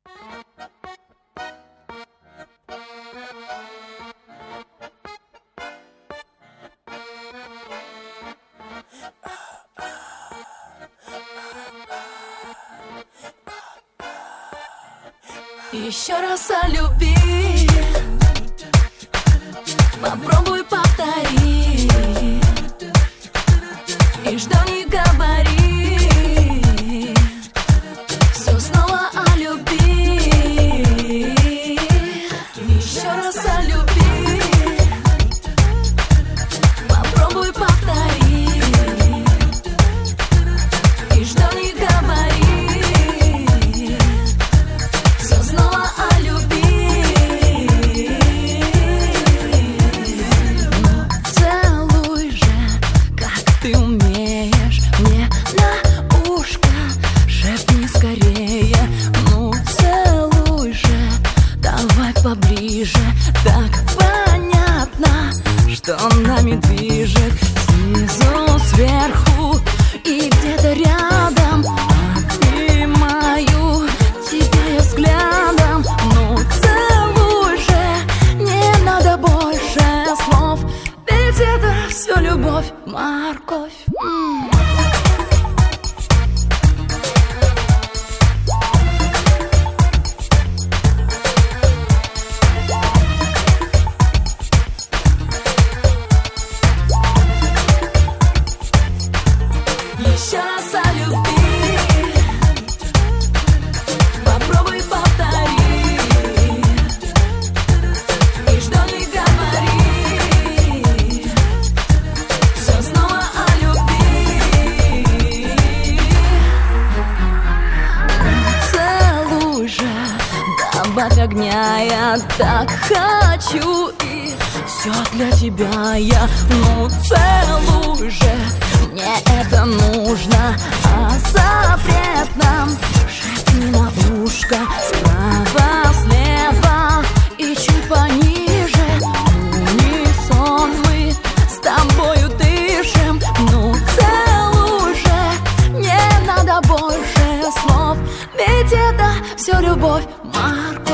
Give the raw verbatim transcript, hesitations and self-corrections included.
Еще раз о любви попробуй повтори, и что не говори, все снова о любви. Еще раз о любви попробуй повтори, и что не говори, все снова о любви. Ну, целуй же, как ты умеешь, мне на ушко шепни скорее. Ну, целуй же, давай поближе. Так понятно, что нами движет снизу, сверху и где-то рядом. Обнимаю тебя я взглядом. Ну, целуй же, не надо больше слов, ведь это все любовь, морковь. М. Еще раз о любви попробуй повтори, и что не говори, все снова о любви. Целуй же, добавь огня, я так хочу, и все для тебя я. Ну, целуй же, мне это нужно, а запрет нам шепни на ушко справа, слева и чуть пониже. Унисон мы с тобою дышим. Ну, целуй же, не надо больше слов, ведь это все любовь, морковь.